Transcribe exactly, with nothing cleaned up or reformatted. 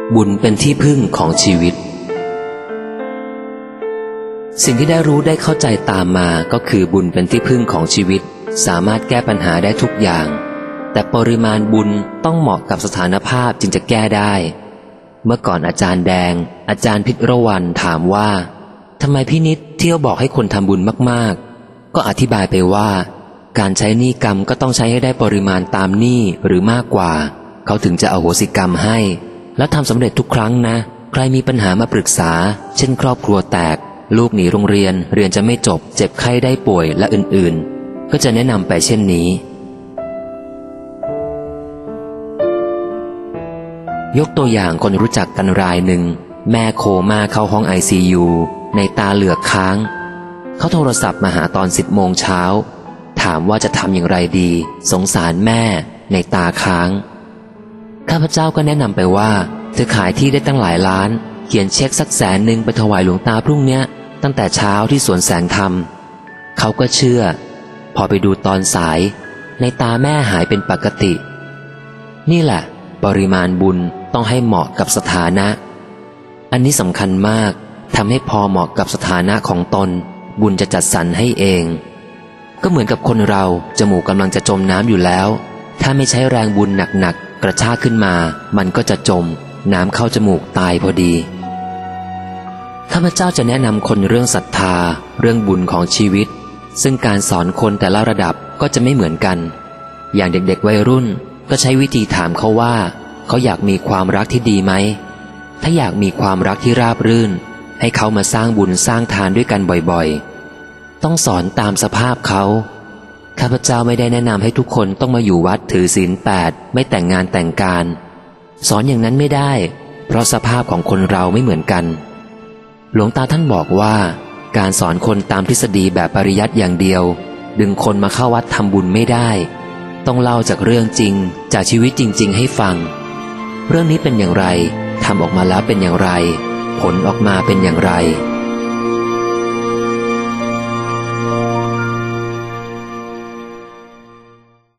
บุญเป็นที่พึ่งของชีวิตสิ่งที่ได้รู้ได้เข้าใจตามมาก็คือบุญเป็นที่พึ่งของชีวิตสามารถแก้ปัญหาได้ทุกอย่างแต่ปริมาณบุญต้องเหมาะกับสถานภาพจึงจะแก้ได้เมื่อก่อนอาจารย์แดงอาจารย์พิรวันถามว่าทำไมพี่นิดเที่ยวบอกให้คนทำบุญมากๆก็อธิบายไปว่าการใช้หนี้กรรมก็ต้องใช้ให้ได้ปริมาณตามหนี้หรือมากกว่าเขาถึงจะอโหสิกรรมให้และทำสำเร็จทุกครั้งนะใครมีปัญหามาปรึกษาเช่นครอบครัวแตกลูกหนีโรงเรียนเรียนจะไม่จบเจ็บไข้ได้ป่วยและอื่นๆก็จะแนะนำไปเช่นนี้ยกตัวอย่างคนรู้จักกันรายหนึ่งแม่โคม่าเข้าห้อง ไอ ซี ยู ในตาเหลือกค้างเขาโทรศัพท์มาหาตอนสิบโมงเช้าถามว่าจะทำอย่างไรดีสงสารแม่ในตาค้างข้าพเจ้าก็แนะนำไปว่าเธอขายที่ได้ตั้งหลายล้านเขียนเช็คสักแสนหนึ่งไปถวายหลวงตาพรุ่งเนี้ยตั้งแต่เช้าที่สวนแสงธรรมเขาก็เชื่อพอไปดูตอนสายในตาแม่หายเป็นปกตินี่แหละปริมาณบุญต้องให้เหมาะกับสถานะอันนี้สำคัญมากทำให้พอเหมาะกับสถานะของตนบุญจะจัดสรรให้เองก็เหมือนกับคนเราจมูกกำลังจะจมน้ำอยู่แล้วถ้าไม่ใช้แรงบุญหนักๆกระชากขึ้นมามันก็จะจมน้ำเข้าจมูกตายพอดีข้าพเจ้าจะแนะนำคนเรื่องศรัทธาเรื่องบุญของชีวิตซึ่งการสอนคนแต่ละระดับก็จะไม่เหมือนกันอย่างเด็กๆวัยรุ่นก็ใช้วิธีถามเขาว่าเขาอยากมีความรักที่ดีไหมถ้าอยากมีความรักที่ราบรื่นให้เขามาสร้างบุญสร้างทานด้วยกันบ่อยๆต้องสอนตามสภาพเขาข้าพเจ้าไม่ได้แนะนำให้ทุกคนต้องมาอยู่วัดถือศีลแปดไม่แต่งงานแต่งการสอนอย่างนั้นไม่ได้เพราะสภาพของคนเราไม่เหมือนกันหลวงตาท่านบอกว่าการสอนคนตามทฤษฎีแบบปริยัติอย่างเดียวดึงคนมาเข้าวัดทำบุญไม่ได้ต้องเล่าจากเรื่องจริงจากชีวิตจริงๆให้ฟังเรื่องนี้เป็นอย่างไรทำออกมาแล้วเป็นอย่างไรผลออกมาเป็นอย่างไร